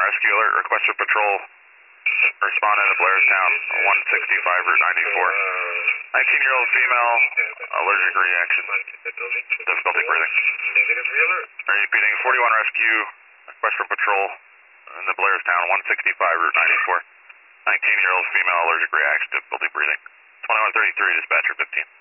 rescue alert, request for patrol. Responding to Blairstown, 165 Route 94. 19-year-old female, allergic reaction. Difficulty breathing. Repeating, 41 rescue, request for patrol in the Blairstown, 165 Route 94. 19-year-old female, allergic reaction, difficulty breathing. 2133, dispatcher 15.